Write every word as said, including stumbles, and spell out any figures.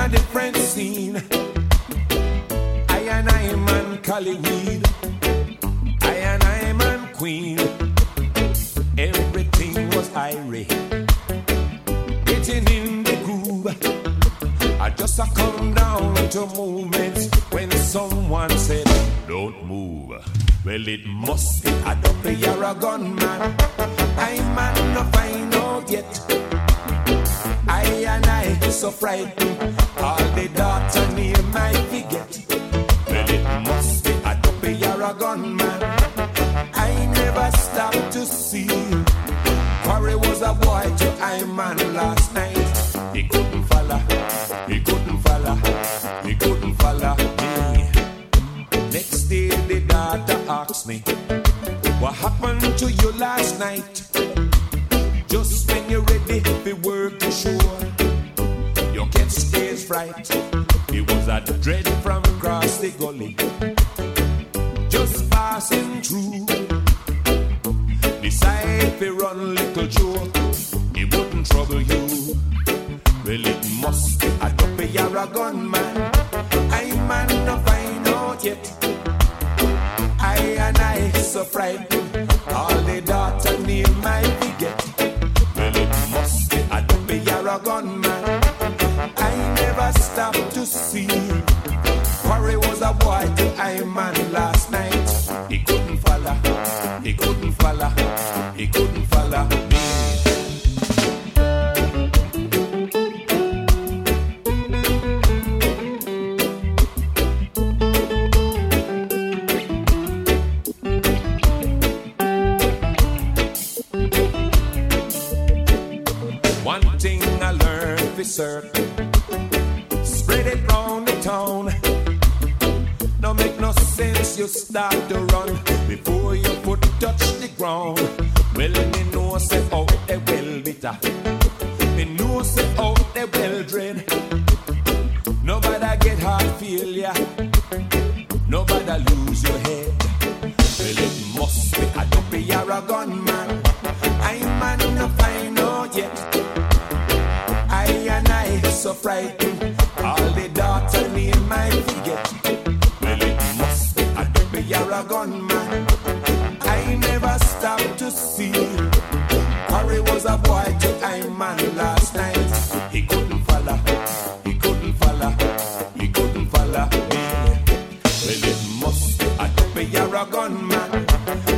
different scene. I and I man Collyweed, I and I man Queen. Everything was irate, getting in the groove. I just a come down to moments when someone said, "Don't move." Well, it must be a double you're a gunman. I man no find out yet. I and I so frightened. All the daughter name I forget. Well, it must be a double you're a gunman. I never stopped to see. Corey was a boy to I man last night. He couldn't follow. He couldn't follow. He couldn't follow me. Next day the daughter asked me, "What happened to you last night? Just when you're ready for work to shore, you get stage fright." It was a dread from across the gully, just passing through. Decide to run little Joe, it wouldn't trouble you. Well, it must be a double you're a gunman. I man no find out yet. I and I so frightened. All the daughter name I forget. Well, it must be a double you're a gunman. I never stopped to see. Corey was a boy to I man last night. He couldn't follow. He couldn't follow. He couldn't follow me. One thing I learned for certain, spread it round the town. No make no sense you start to run before your foot touch the ground. Well, they know say out they well bitter. They know say out they well dread. Nobody get heart failure. Nobody lose your head. Well, it must be a double you're a gunman. I man no find out yet. I and I so frightened. All the daughter name I forget. Well, it must be a double you're a gunman. I never stopped to see. Corey was a boy to I man last night. He couldn't follow. He couldn't follow. He couldn't follow me. Well, it must be a double you're a gunman.